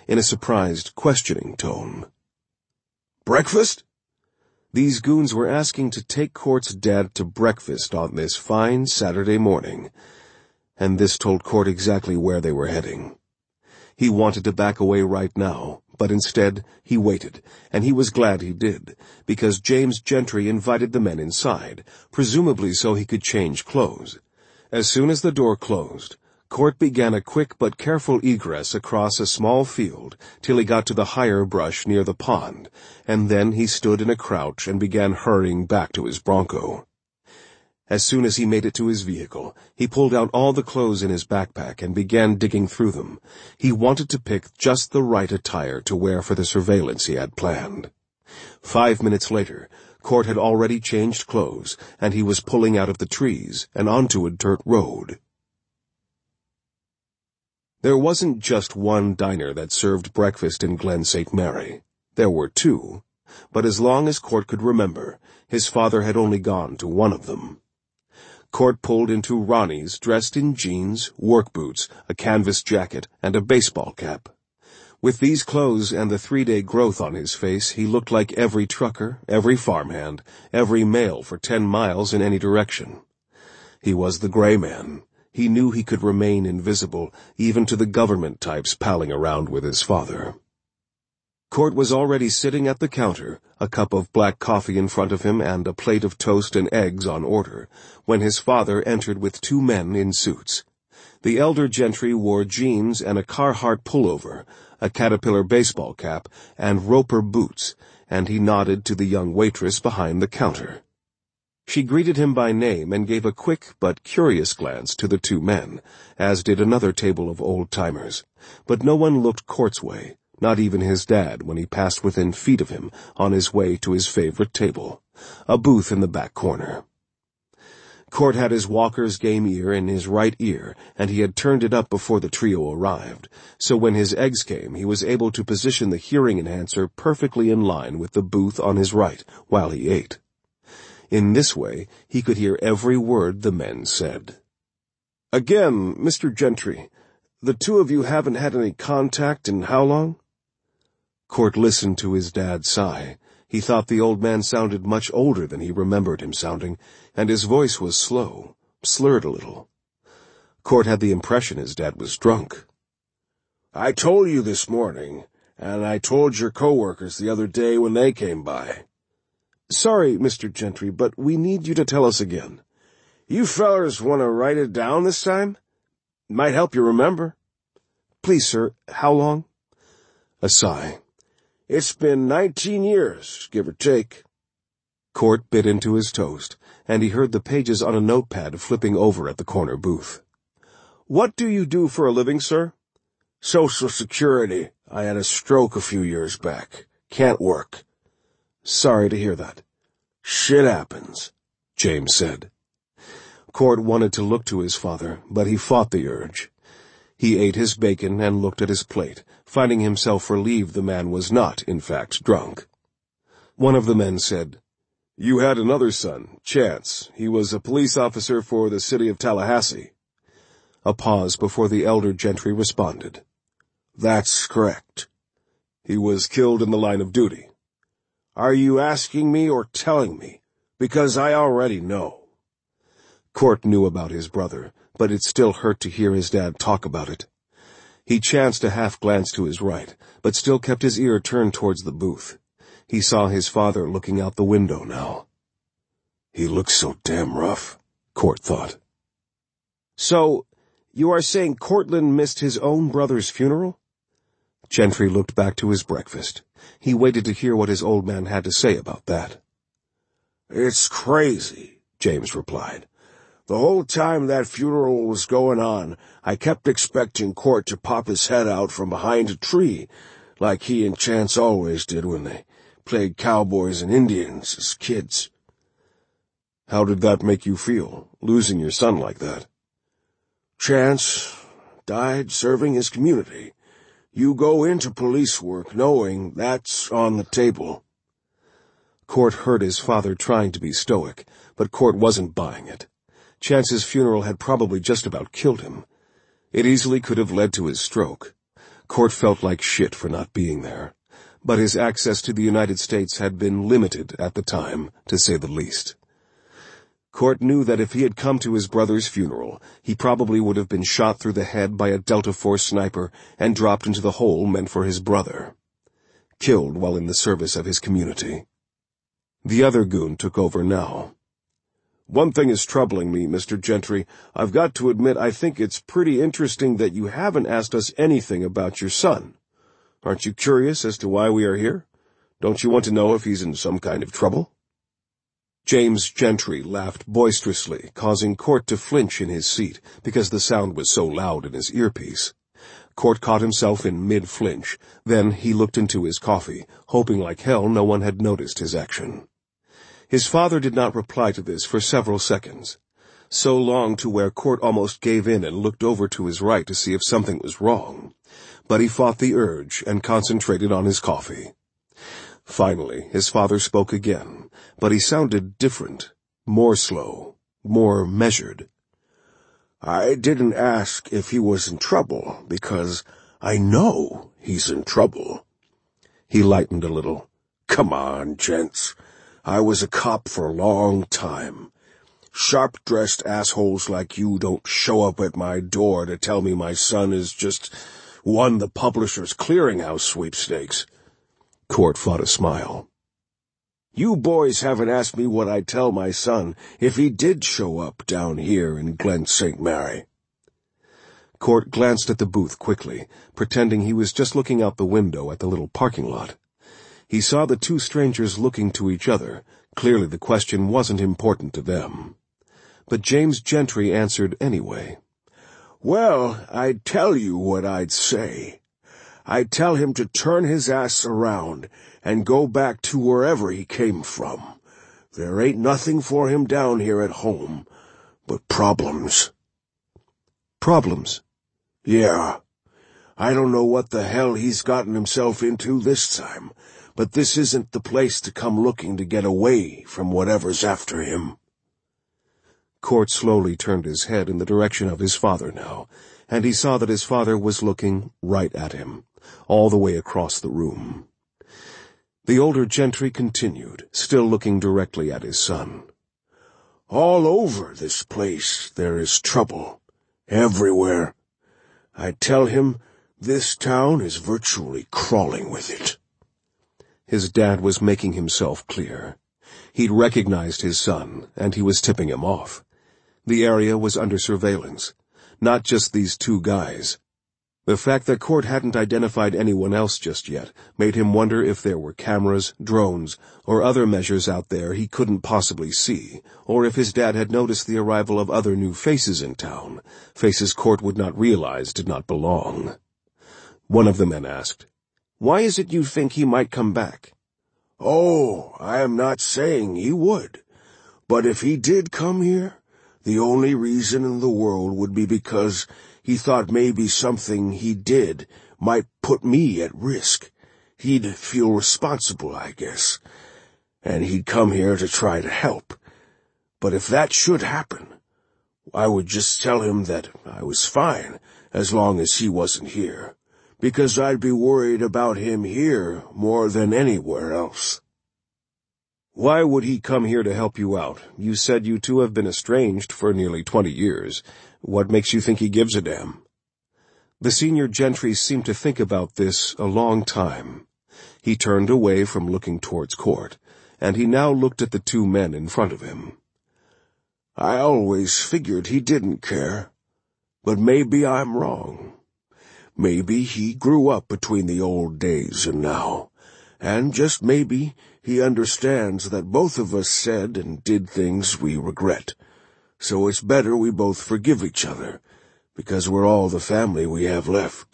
in a surprised, questioning tone. "Breakfast?" These goons were asking to take Court's dad to breakfast on this fine Saturday morning, and this told Court exactly where they were heading. He wanted to back away right now, but instead he waited, and he was glad he did, because James Gentry invited the men inside, presumably so he could change clothes. As soon as the door closed, Court began a quick but careful egress across a small field till he got to the higher brush near the pond, and then he stood in a crouch and began hurrying back to his bronco. As soon as he made it to his vehicle, he pulled out all the clothes in his backpack and began digging through them. He wanted to pick just the right attire to wear for the surveillance he had planned. 5 minutes later, Court had already changed clothes, and he was pulling out of the trees and onto a dirt road. There wasn't just one diner that served breakfast in Glen St. Mary. There were two, but as long as Court could remember, his father had only gone to one of them. Court pulled into Ronnie's dressed in jeans, work boots, a canvas jacket, and a baseball cap. With these clothes and the 3-day growth on his face, he looked like every trucker, every farmhand, every male for 10 miles in any direction. He was the gray man. He knew he could remain invisible, even to the government types palling around with his father. Court was already sitting at the counter, a cup of black coffee in front of him and a plate of toast and eggs on order, when his father entered with 2 men in suits. The elder Gentry wore jeans and a Carhartt pullover, a Caterpillar baseball cap, and Roper boots, and he nodded to the young waitress behind the counter. She greeted him by name and gave a quick but curious glance to the 2 men, as did another table of old-timers, but no one looked Court's way. Not even his dad when he passed within feet of him on his way to his favorite table, a booth in the back corner. Court had his Walker's game ear in his right ear, and he had turned it up before the trio arrived, so when his eggs came he was able to position the hearing enhancer perfectly in line with the booth on his right while he ate. In this way he could hear every word the men said. "Again, Mr. Gentry, the 2 of you haven't had any contact in how long?" Court listened to his dad sigh. He thought the old man sounded much older than he remembered him sounding, and his voice was slow, slurred a little. Court had the impression his dad was drunk. "I told you this morning, and I told your coworkers the other day when they came by." "Sorry, Mr. Gentry, but we need you to tell us again." "You fellers want to write it down this time? Might help you remember." "Please, sir, how long?" A sigh. "It's been 19 years, give or take." Court bit into his toast, and he heard the pages on a notepad flipping over at the corner booth. "What do you do for a living, sir?" "Social Security. I had a stroke a few years back. Can't work." "Sorry to hear that." "Shit happens," James said. Court wanted to look to his father, but he fought the urge. He ate his bacon and looked at his plate, finding himself relieved the man was not, in fact, drunk. One of the men said, "You had another son, Chance. He was a police officer for the city of Tallahassee." A pause before the elder Gentry responded. "That's correct." "He was killed in the line of duty." "Are you asking me or telling me? Because I already know." Court knew about his brother, but it still hurt to hear his dad talk about it. He chanced a half-glance to his right, but still kept his ear turned towards the booth. He saw his father looking out the window now. He looks so damn rough, Court thought. "So, you are saying Cortland missed his own brother's funeral?" Gentry looked back to his breakfast. He waited to hear what his old man had to say about that. "It's crazy," James replied. "The whole time that funeral was going on, I kept expecting Court to pop his head out from behind a tree, like he and Chance always did when they played cowboys and Indians as kids." "How did that make you feel, losing your son like that?" "Chance died serving his community. You go into police work knowing that's on the table." Court heard his father trying to be stoic, but Court wasn't buying it. Chance's funeral had probably just about killed him. It easily could have led to his stroke. Court felt like shit for not being there, but his access to the United States had been limited at the time, to say the least. Court knew that if he had come to his brother's funeral, he probably would have been shot through the head by a Delta Force sniper and dropped into the hole meant for his brother. Killed while in the service of his community. The other goon took over now. "One thing is troubling me, Mr. Gentry. I've got to admit I think it's pretty interesting that you haven't asked us anything about your son. Aren't you curious as to why we are here? Don't you want to know if he's in some kind of trouble?" James Gentry laughed boisterously, causing Court to flinch in his seat because the sound was so loud in his earpiece. Court caught himself in mid-flinch. Then he looked into his coffee, hoping like hell no one had noticed his action. His father did not reply to this for several seconds, so long to where Court almost gave in and looked over to his right to see if something was wrong. But he fought the urge and concentrated on his coffee. Finally, his father spoke again, but he sounded different, more slow, more measured. "I didn't ask if he was in trouble, because I know he's in trouble." He lightened a little. "Come on, gents. I was a cop for a long time. Sharp-dressed assholes like you don't show up at my door to tell me my son has just won the Publishers Clearinghouse sweepstakes." Court fought a smile. "You boys haven't asked me what I'd tell my son if he did show up down here in Glen St. Mary." Court glanced at the booth quickly, pretending he was just looking out the window at the little parking lot. He saw the two strangers looking to each other. Clearly the question wasn't important to them. But James Gentry answered anyway. "Well, I'd tell you what I'd say. I'd tell him to turn his ass around and go back to wherever he came from. There ain't nothing for him down here at home but problems." "Problems?" "Yeah. I don't know what the hell he's gotten himself into this time, but this isn't the place to come looking to get away from whatever's after him." Court slowly turned his head in the direction of his father now, and he saw that his father was looking right at him, all the way across the room. The older Gentry continued, still looking directly at his son. "All over this place there is trouble. Everywhere. I tell him this town is virtually crawling with it." His dad was making himself clear. He'd recognized his son, and he was tipping him off. The area was under surveillance. Not just these two guys. The fact that Court hadn't identified anyone else just yet made him wonder if there were cameras, drones, or other measures out there he couldn't possibly see, or if his dad had noticed the arrival of other new faces in town, faces Court would not realize did not belong. One of the men asked, "Why is it you think he might come back?" "Oh, I am not saying he would. But if he did come here, the only reason in the world would be because he thought maybe something he did might put me at risk. He'd feel responsible, I guess, and he'd come here to try to help. But if that should happen, I would just tell him that I was fine as long as he wasn't here, because I'd be worried about him here more than anywhere else." "Why would he come here to help you out? You said you two have been estranged for nearly 20 years. What makes you think he gives a damn?" The senior Gentry seemed to think about this a long time. He turned away from looking towards Court, and he now looked at the two men in front of him. "I always figured he didn't care, but maybe I'm wrong. Maybe he grew up between the old days and now, and just maybe he understands that both of us said and did things we regret. So it's better we both forgive each other, because we're all the family we have left."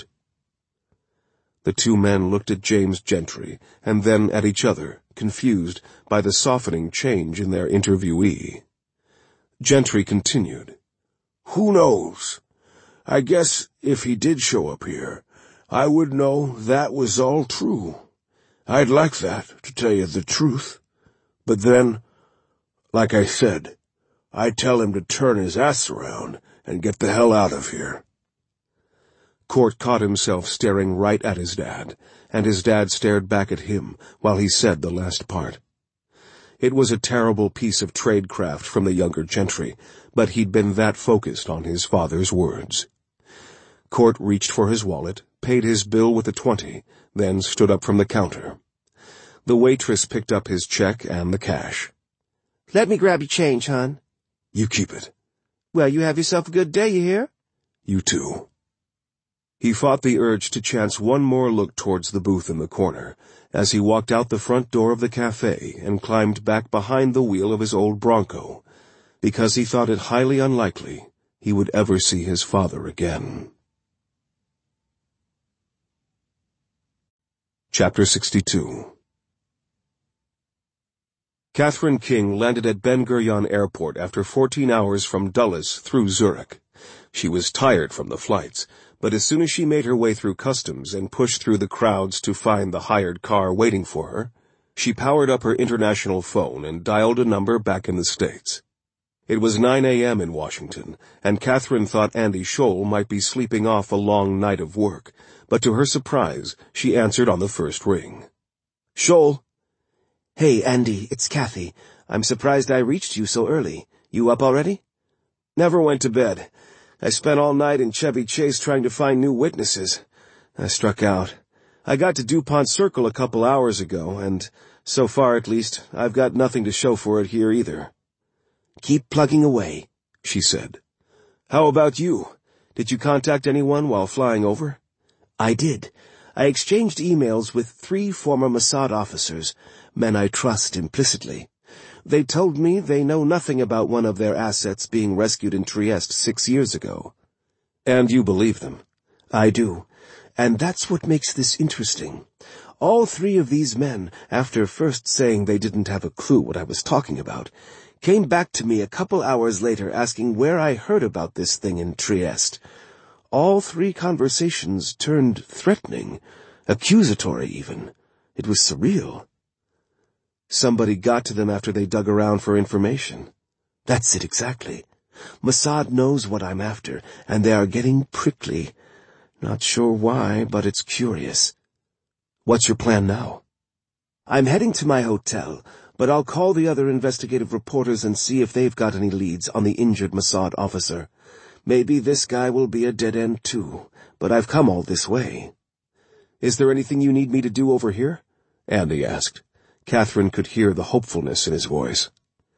The two men looked at James Gentry, and then at each other, confused by the softening change in their interviewee. Gentry continued, "Who knows? I guess if he did show up here, I would know that was all true. I'd like that, to tell you the truth. But then, like I said, I'd tell him to turn his ass around and get the hell out of here." Court caught himself staring right at his dad, and his dad stared back at him while he said the last part. It was a terrible piece of tradecraft from the younger gentry, but he'd been that focused on his father's words. Court reached for his wallet, paid his bill with a 20, then stood up from the counter. The waitress picked up his check and the cash. "Let me grab your change, hon." "You keep it." "Well, you have yourself a good day, you hear?" "You too." He fought the urge to chance one more look towards the booth in the corner as he walked out the front door of the cafe and climbed back behind the wheel of his old Bronco, because he thought it highly unlikely he would ever see his father again. Chapter 62. Catherine King landed at Ben Gurion Airport after 14 hours from Dulles through Zurich. She was tired from the flights, but as soon as she made her way through customs and pushed through the crowds to find the hired car waiting for her, she powered up her international phone and dialed a number back in the States. It was 9 a.m. in Washington, and Catherine thought Andy Scholl might be sleeping off a long night of work, but to her surprise, she answered on the first ring. "Scholl." "Hey, Andy, it's Kathy. I'm surprised I reached you so early. You up already?" "Never went to bed. I spent all night in Chevy Chase trying to find new witnesses. I struck out. I got to DuPont Circle a couple hours ago, and, so far at least, I've got nothing to show for it here either." "Keep plugging away," she said. "How about you? Did you contact anyone while flying over?" "I did. I exchanged emails with 3 former Mossad officers, men I trust implicitly. They told me they know nothing about one of their assets being rescued in Trieste 6 years ago." "And you believe them?" "I do. And that's what makes this interesting. All 3 of these men, after first saying they didn't have a clue what I was talking about, came back to me a couple hours later asking where I heard about this thing in Trieste. All 3 conversations turned threatening, accusatory even. It was surreal." "Somebody got to them after they dug around for information." "That's it exactly. Mossad knows what I'm after, and they are getting prickly. Not sure why, but it's curious." "What's your plan now?" "I'm heading to my hotel, but I'll call the other investigative reporters and see if they've got any leads on the injured Mossad officer. Maybe this guy will be a dead end too, but I've come all this way." "Is there anything you need me to do over here?" Andy asked. Catherine could hear the hopefulness in his voice.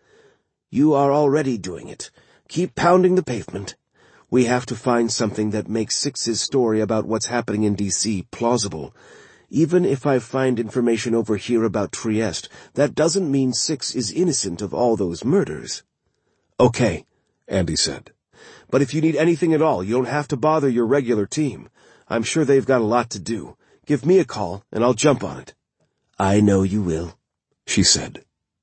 "You are already doing it. Keep pounding the pavement. We have to find something that makes Six's story about what's happening in D.C. plausible. Even if I find information over here about Trieste, that doesn't mean Six is innocent of all those murders." "Okay," Andy said. "But if you need anything at all, you don't have to bother your regular team. I'm sure they've got a lot to do. Give me a call, and I'll jump on it." "I know you will," she said.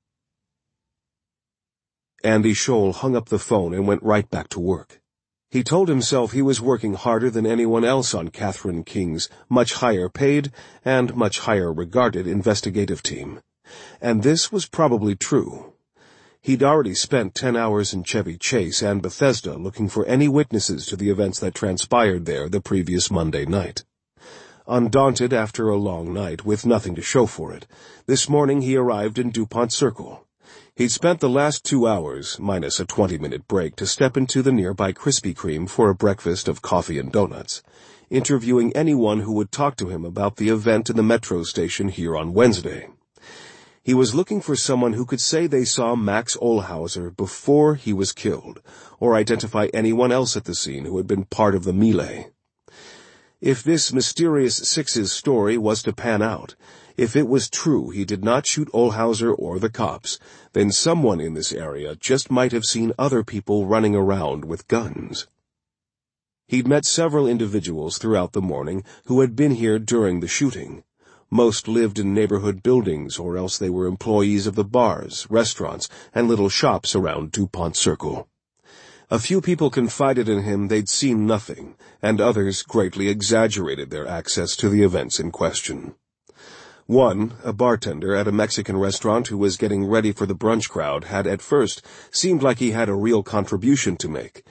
Andy Scholl hung up the phone and went right back to work. He told himself he was working harder than anyone else on Catherine King's much higher paid and much higher regarded investigative team. And this was probably true. He'd already spent 10 hours in Chevy Chase and Bethesda looking for any witnesses to the events that transpired there the previous Monday night. Undaunted after a long night, with nothing to show for it, this morning he arrived in DuPont Circle. He'd spent the last 2 hours, minus a 20-minute break, to step into the nearby Krispy Kreme for a breakfast of coffee and donuts, interviewing anyone who would talk to him about the event in the metro station here on Wednesday. He was looking for someone who could say they saw Max Olhauser before he was killed, or identify anyone else at the scene who had been part of the melee. If this mysterious Six's story was to pan out, if it was true he did not shoot Olhauser or the cops, then someone in this area just might have seen other people running around with guns. He'd met several individuals throughout the morning who had been here during the shooting. Most lived in neighborhood buildings, or else they were employees of the bars, restaurants, and little shops around DuPont Circle. A few people confided in him they'd seen nothing, and others greatly exaggerated their access to the events in question. One, a bartender at a Mexican restaurant who was getting ready for the brunch crowd, had at first seemed like he had a real contribution to make.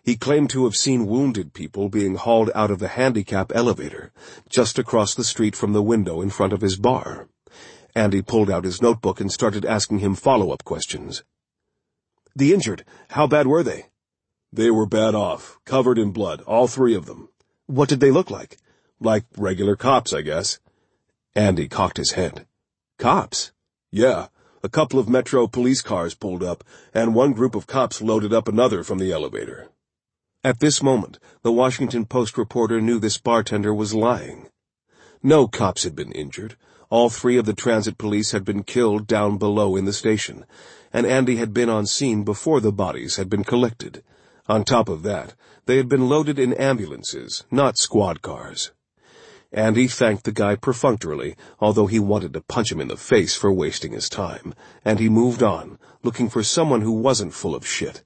He claimed to have seen wounded people being hauled out of the handicap elevator, just across the street from the window in front of his bar. Andy pulled out his notebook and started asking him follow-up questions. "The injured, how bad were they?" "They were bad off, covered in blood, all three of them." "What did they look like?" "Like regular cops, I guess." Andy cocked his head. "Cops?" "Yeah. A couple of Metro police cars pulled up, and one group of cops loaded up another from the elevator." At this moment, the Washington Post reporter knew this bartender was lying. No cops had been injured. All three of the transit police had been killed down below in the station, and Andy had been on scene before the bodies had been collected. On top of that, they had been loaded in ambulances, not squad cars. Andy thanked the guy perfunctorily, although he wanted to punch him in the face for wasting his time, and he moved on, looking for someone who wasn't full of shit.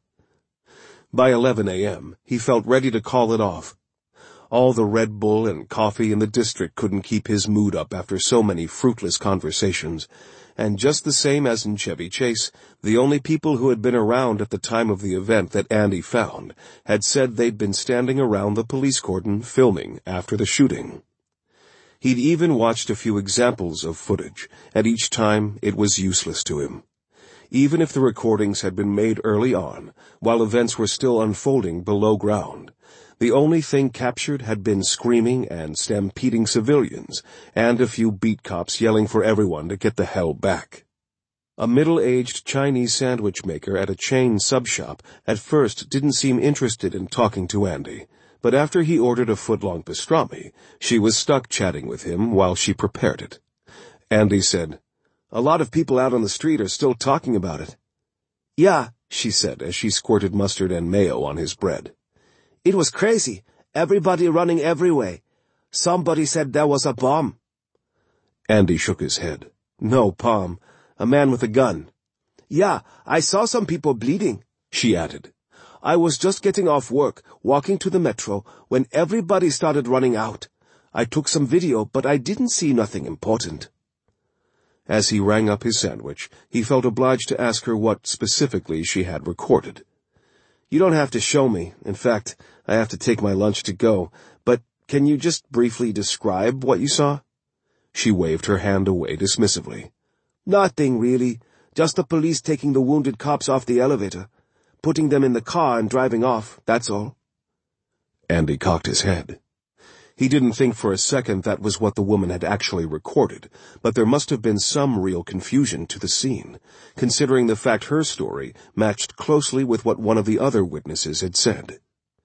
By 11 a.m., he felt ready to call it off. All the Red Bull and coffee in the district couldn't keep his mood up after so many fruitless conversations, and just the same as in Chevy Chase, the only people who had been around at the time of the event that Andy found had said they'd been standing around the police cordon filming after the shooting. He'd even watched a few examples of footage, and each time it was useless to him. Even if the recordings had been made early on, while events were still unfolding below ground, the only thing captured had been screaming and stampeding civilians, and a few beat cops yelling for everyone to get the hell back. A middle-aged Chinese sandwich maker at a chain sub-shop at first didn't seem interested in talking to Andy, but after he ordered a foot-long pastrami, she was stuck chatting with him while she prepared it. Andy said, "A lot of people out on the street are still talking about it." "Yeah," she said as she squirted mustard and mayo on his bread. "It was crazy. Everybody running every way. Somebody said there was a bomb." Andy shook his head. "No bomb. A man with a gun." "Yeah, I saw some people bleeding," she added. "I was just getting off work, walking to the metro, when everybody started running out. I took some video, but I didn't see nothing important." As he rang up his sandwich, he felt obliged to ask her what specifically she had recorded. "You don't have to show me. In fact, I have to take my lunch to go. But can you just briefly describe what you saw?" She waved her hand away dismissively. "Nothing, really. Just the police taking the wounded cops off the elevator, putting them in the car and driving off, that's all." Andy cocked his head. He didn't think for a second that was what the woman had actually recorded, but there must have been some real confusion to the scene, considering the fact her story matched closely with what one of the other witnesses had said.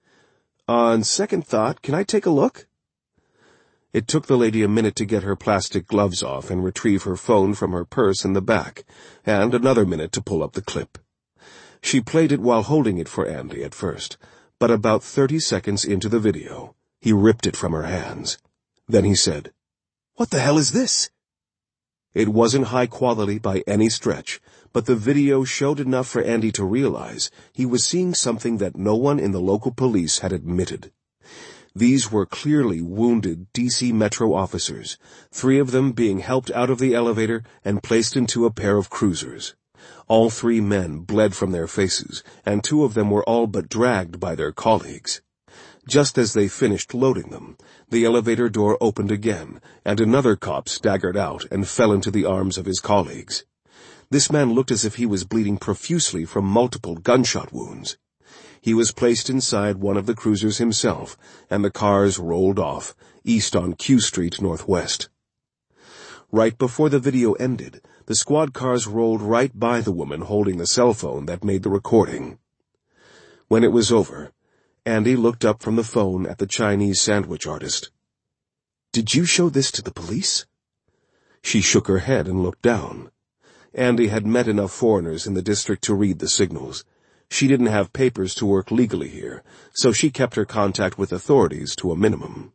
"On second thought, can I take a look?" It took the lady a minute to get her plastic gloves off and retrieve her phone from her purse in the back, and another minute to pull up the clip. She played it while holding it for Andy at first, but about 30 seconds into the video, he ripped it from her hands. Then he said, "What the hell is this?" It wasn't high quality by any stretch, but the video showed enough for Andy to realize he was seeing something that no one in the local police had admitted. These were clearly wounded D.C. Metro officers, 3 of them being helped out of the elevator and placed into a pair of cruisers. All 3 men bled from their faces, and 2 of them were all but dragged by their colleagues. Just as they finished loading them, the elevator door opened again, and another cop staggered out and fell into the arms of his colleagues. This man looked as if he was bleeding profusely from multiple gunshot wounds. He was placed inside one of the cruisers himself, and the cars rolled off, east on Q Street Northwest. Right before the video ended, the squad cars rolled right by the woman holding the cell phone that made the recording. When it was over, Andy looked up from the phone at the Chinese sandwich artist. "Did you show this to the police?" She shook her head and looked down. Andy had met enough foreigners in the district to read the signals. She didn't have papers to work legally here, so she kept her contact with authorities to a minimum.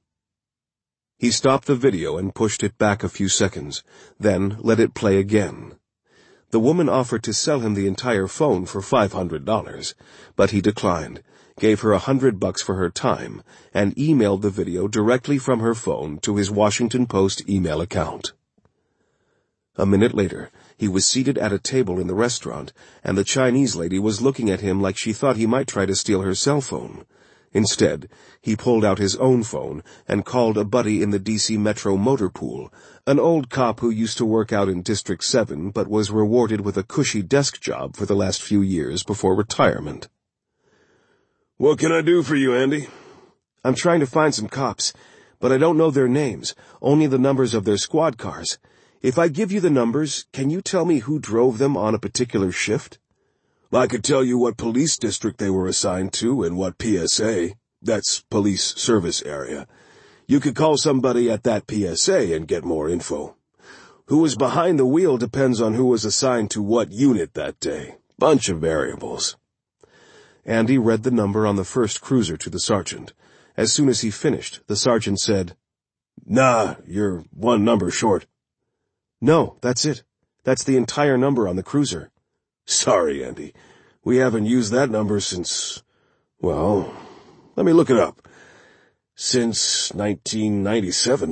He stopped the video and pushed it back a few seconds, then let it play again. The woman offered to sell him the entire phone for $500, but he declined, gave her $100 for her time, and emailed the video directly from her phone to his Washington Post email account. A minute later, he was seated at a table in the restaurant, and the Chinese lady was looking at him like she thought he might try to steal her cell phone. Instead, he pulled out his own phone and called a buddy in the D.C. Metro motor pool, an old cop who used to work out in District 7 but was rewarded with a cushy desk job for the last few years before retirement. "What can I do for you, Andy?" "I'm trying to find some cops, but I don't know their names, only the numbers of their squad cars. If I give you the numbers, can you tell me who drove them on a particular shift?" "I could tell you what police district they were assigned to and what PSA. That's police service area. You could call somebody at that PSA and get more info. Who was behind the wheel depends on who was assigned to what unit that day. Bunch of variables." Andy read the number on the first cruiser to the sergeant. As soon as he finished, the sergeant said, "Nah, you're one number short." "No, that's it. That's the entire number on the cruiser." "Sorry, Andy. We haven't used that number since, well, let me look it up. Since 1997.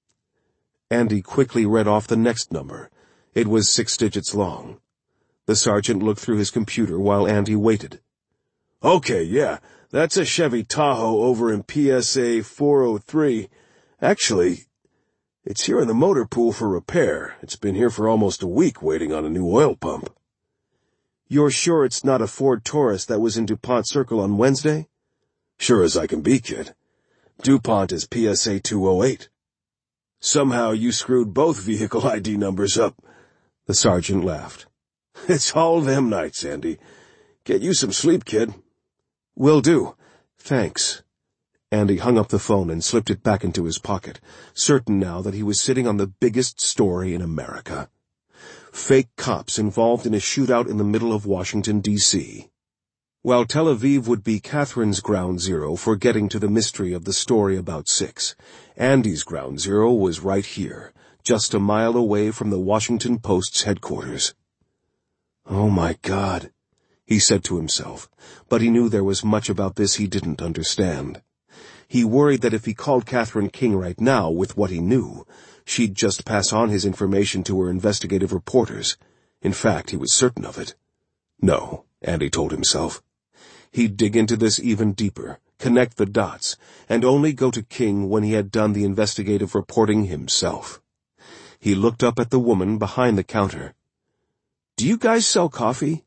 Andy quickly read off the next number. It was 6 digits long. The sergeant looked through his computer while Andy waited. "Okay, yeah, that's a Chevy Tahoe over in PSA 403. Actually, it's here in the motor pool for repair. It's been here for almost a week waiting on a new oil pump." "You're sure it's not a Ford Taurus that was in DuPont Circle on Wednesday?" "Sure as I can be, kid. DuPont is PSA 208. Somehow you screwed both vehicle ID numbers up." The sergeant laughed. "It's all them nights, Andy. Get you some sleep, kid." "Will do. Thanks." Andy hung up the phone and slipped it back into his pocket, certain now that he was sitting on the biggest story in America. Fake cops involved in a shootout in the middle of Washington, D.C. While Tel Aviv would be Catherine's ground zero for getting to the mystery of the story about 6, Andy's ground zero was right here, just a mile away from the Washington Post's headquarters. "Oh, my God," he said to himself, but he knew there was much about this he didn't understand. He worried that if he called Catherine King right now with what he knew, she'd just pass on his information to her investigative reporters. In fact, he was certain of it. No, Andy told himself. He'd dig into this even deeper, connect the dots, and only go to King when he had done the investigative reporting himself. He looked up at the woman behind the counter. "Do you guys sell coffee?"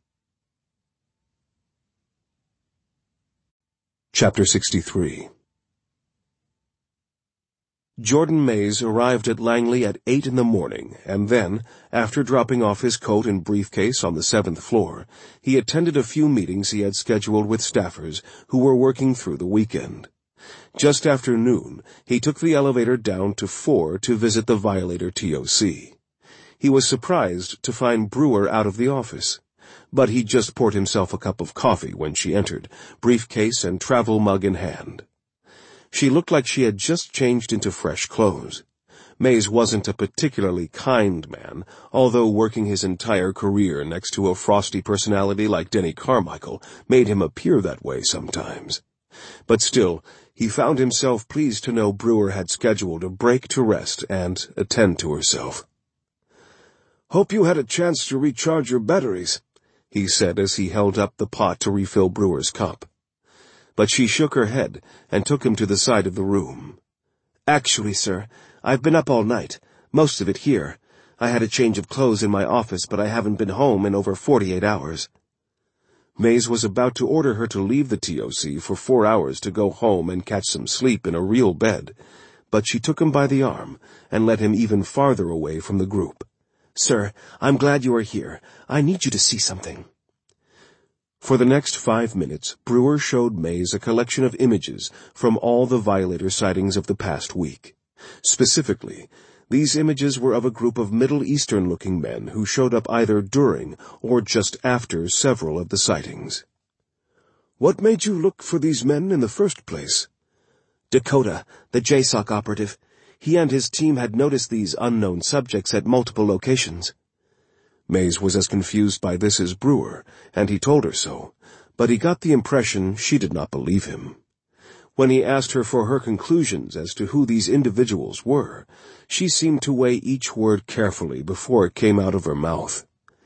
Chapter 63. Jordan Mays arrived at Langley at 8 in the morning, and then, after dropping off his coat and briefcase on the 7th floor, he attended a few meetings he had scheduled with staffers who were working through the weekend. Just after noon, he took the elevator down to 4 to visit the Violator TOC. He was surprised to find Brewer out of the office, but he just poured himself a cup of coffee when she entered, briefcase and travel mug in hand. She looked like she had just changed into fresh clothes. Mays wasn't a particularly kind man, although working his entire career next to a frosty personality like Denny Carmichael made him appear that way sometimes. But still, he found himself pleased to know Brewer had scheduled a break to rest and attend to herself. "Hope you had a chance to recharge your batteries," he said as he held up the pot to refill Brewer's cup. But she shook her head and took him to the side of the room. "Actually, sir, I've been up all night, most of it here. I had a change of clothes in my office, but I haven't been home in over 48 hours. Mays was about to order her to leave the TOC for 4 hours to go home and catch some sleep in a real bed, but she took him by the arm and led him even farther away from the group. "Sir, I'm glad you are here. I need you to see something." For the next 5 minutes, Brewer showed Mays a collection of images from all the Violator sightings of the past week. Specifically, these images were of a group of Middle Eastern-looking men who showed up either during or just after several of the sightings. "What made you look for these men in the first place?" Dakota, the JSOC operative. He and his team had noticed these unknown subjects at multiple locations. Mays was as confused by this as Brewer, and he told her so, but he got the impression she did not believe him. When he asked her for her conclusions as to who these individuals were, she seemed to weigh each word carefully before it came out of her mouth.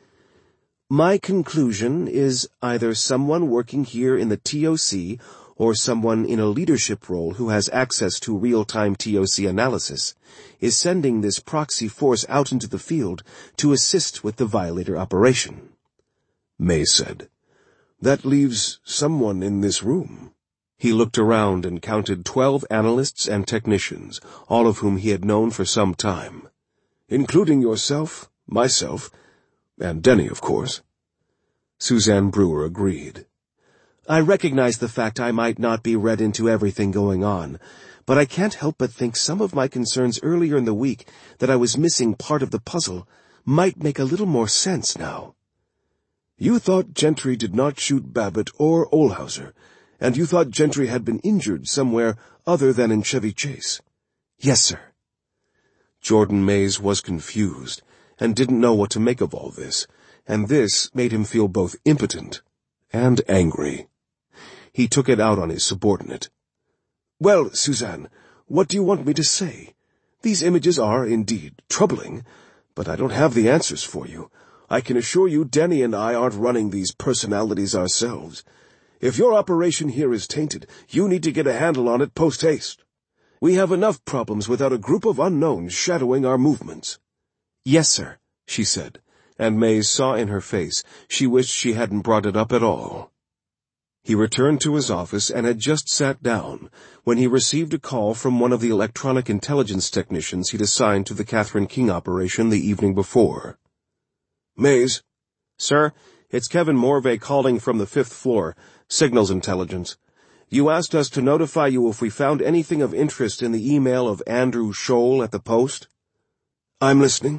My conclusion is either someone working here in the TOC or someone in a leadership role who has access to real-time TOC analysis is sending this proxy force out into the field to assist with the Violator operation. May said, "That leaves someone in this room." He looked around and counted 12 analysts and technicians, all of whom he had known for some time. "Including yourself, myself, and Denny, of course." Suzanne Brewer agreed. I recognize the fact I might not be read into everything going on, but I can't help but think some of my concerns earlier in the week that I was missing part of the puzzle might make a little more sense now. You thought Gentry did not shoot Babbitt or Olhauser, and you thought Gentry had been injured somewhere other than in Chevy Chase. Yes, sir. Jordan Mays was confused and didn't know what to make of all this, and this made him feel both impotent and angry. He took it out on his subordinate. "Well, Suzanne, what do you want me to say? These images are, indeed, troubling, but I don't have the answers for you. I can assure you Denny and I aren't running these personalities ourselves. If your operation here is tainted, you need to get a handle on it post-haste. We have enough problems without a group of unknowns shadowing our movements." "Yes, sir," she said, and Mays saw in her face she wished she hadn't brought it up at all. He returned to his office and had just sat down when he received a call from one of the electronic intelligence technicians he'd assigned to the Catherine King operation the evening before. "Mays?" "Sir, it's Kevin Morvay calling from the 5th floor, Signals Intelligence. You asked us to notify you if we found anything of interest in the email of Andrew Scholl at the Post." "I'm listening."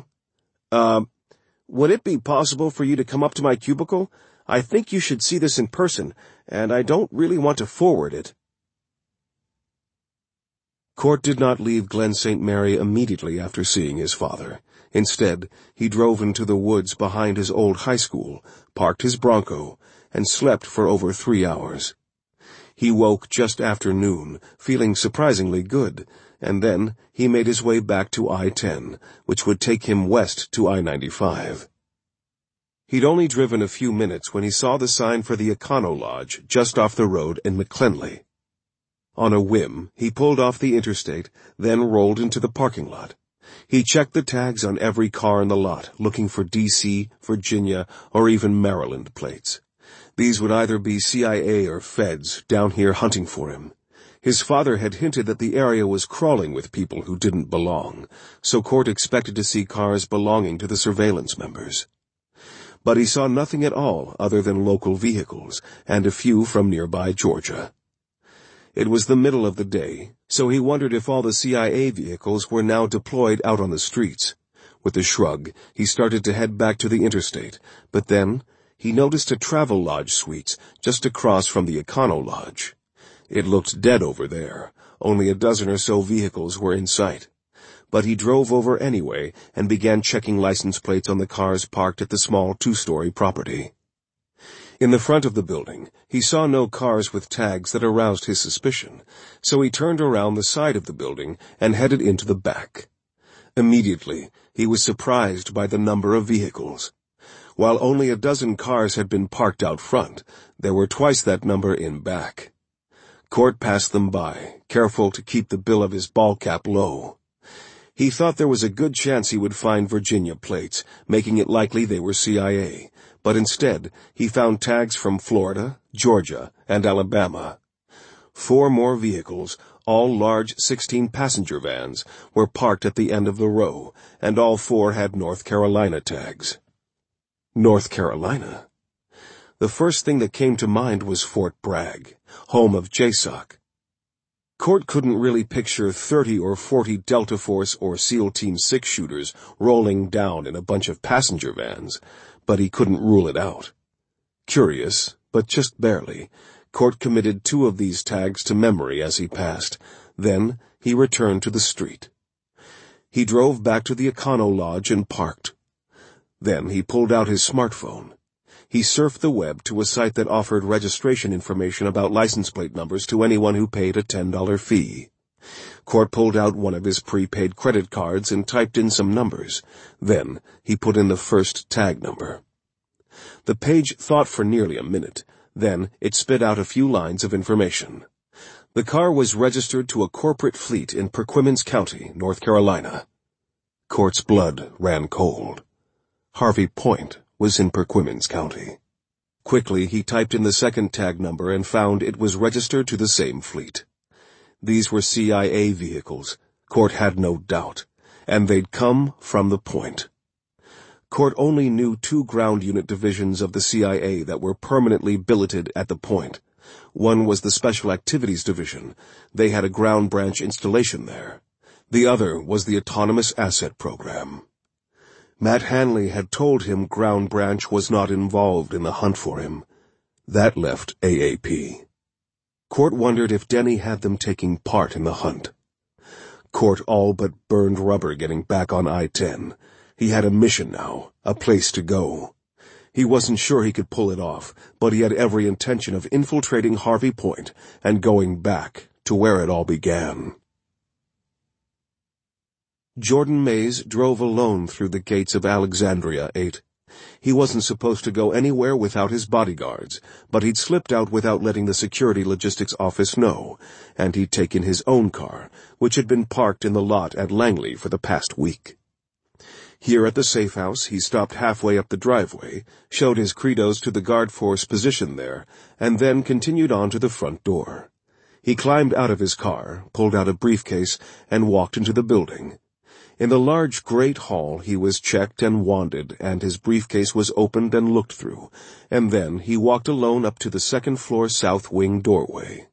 Would it be possible for you to come up to my cubicle? I think you should see this in person, and I don't really want to forward it." Court did not leave Glen St. Mary immediately after seeing his father. Instead, he drove into the woods behind his old high school, parked his Bronco, and slept for over 3 hours. He woke just after noon, feeling surprisingly good, and then he made his way back to I-10, which would take him west to I-95. He'd only driven a few minutes when he saw the sign for the Econo Lodge just off the road in McClenley. On a whim, he pulled off the interstate, then rolled into the parking lot. He checked the tags on every car in the lot, looking for D.C., Virginia, or even Maryland plates. These would either be CIA or feds down here hunting for him. His father had hinted that the area was crawling with people who didn't belong, so Court expected to see cars belonging to the surveillance members. But he saw nothing at all other than local vehicles, and a few from nearby Georgia. It was the middle of the day, so he wondered if all the CIA vehicles were now deployed out on the streets. With a shrug, he started to head back to the interstate, but then he noticed a Travel Lodge Suites just across from the Econo Lodge. It looked dead over there. Only a dozen or so vehicles were in sight. But he drove over anyway and began checking license plates on the cars parked at the small 2-story property. In the front of the building, he saw no cars with tags that aroused his suspicion, so he turned around the side of the building and headed into the back. Immediately, he was surprised by the number of vehicles. While only a dozen cars had been parked out front, there were twice that number in back. Court passed them by, careful to keep the bill of his ball cap low. He thought there was a good chance he would find Virginia plates, making it likely they were CIA, but instead he found tags from Florida, Georgia, and Alabama. 4 more vehicles, all large 16-passenger vans, were parked at the end of the row, and all 4 had North Carolina tags. North Carolina? The first thing that came to mind was Fort Bragg, home of JSOC. Court couldn't really picture 30 or 40 Delta Force or SEAL Team 6 shooters rolling down in a bunch of passenger vans, but he couldn't rule it out. Curious, but just barely, Court committed 2 of these tags to memory as he passed. Then he returned to the street. He drove back to the Econo Lodge and parked. Then he pulled out his smartphone. He surfed the web to a site that offered registration information about license plate numbers to anyone who paid a $10 fee. Court pulled out one of his prepaid credit cards and typed in some numbers. Then he put in the first tag number. The page thought for nearly a minute. Then it spit out a few lines of information. The car was registered to a corporate fleet in Perquimans County, North Carolina. Court's blood ran cold. Harvey Point was in Perquimans County. Quickly, he typed in the second tag number and found it was registered to the same fleet. These were CIA vehicles, Court had no doubt, and they'd come from the Point. Court only knew 2 ground unit divisions of the CIA that were permanently billeted at the Point. One was the Special Activities Division. They had a ground branch installation there. The other was the Autonomous Asset Program. Matt Hanley had told him Ground Branch was not involved in the hunt for him. That left AAP. Court wondered if Denny had them taking part in the hunt. Court all but burned rubber getting back on I-10. He had a mission now, a place to go. He wasn't sure he could pull it off, but he had every intention of infiltrating Harvey Point and going back to where it all began. Jordan Mays drove alone through the gates of Alexandria 8. He wasn't supposed to go anywhere without his bodyguards, but he'd slipped out without letting the security logistics office know, and he'd taken his own car, which had been parked in the lot at Langley for the past week. Here at the safe house, he stopped halfway up the driveway, showed his credos to the guard force positioned there, and then continued on to the front door. He climbed out of his car, pulled out a briefcase, and walked into the building. In the large great hall he was checked and wanded, and his briefcase was opened and looked through, and then he walked alone up to the second-floor south wing doorway.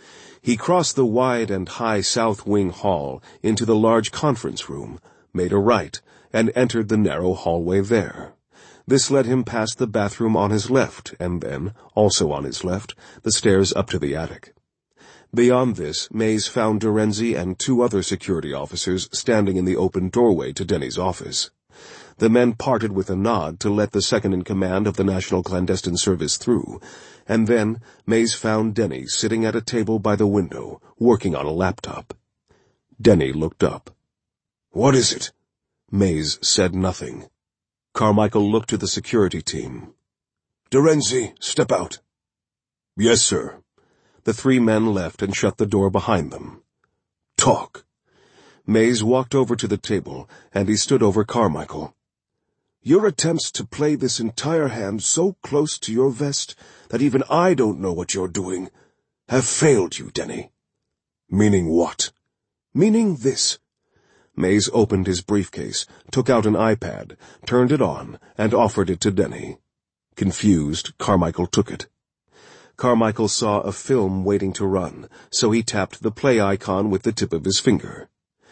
He crossed the wide and high south wing hall into the large conference room, made a right, and entered the narrow hallway there. This led him past the bathroom on his left, and then, also on his left, the stairs up to the attic. Beyond this, Mays found Dorenzi and 2 other security officers standing in the open doorway to Denny's office. The men parted with a nod to let the second-in-command of the National Clandestine Service through, and then Mays found Denny sitting at a table by the window, working on a laptop. Denny looked up. "What is it?" Mays said nothing. Carmichael looked to the security team. "Dorenzi, step out." "Yes, sir." The 3 men left and shut the door behind them. "Talk." Mays walked over to the table, and he stood over Carmichael. "Your attempts to play this entire hand so close to your vest that even I don't know what you're doing have failed you, Denny." "Meaning what?" "Meaning this." Mays opened his briefcase, took out an iPad, turned it on, and offered it to Denny. Confused, Carmichael took it. Carmichael saw a film waiting to run, so he tapped the play icon with the tip of his finger.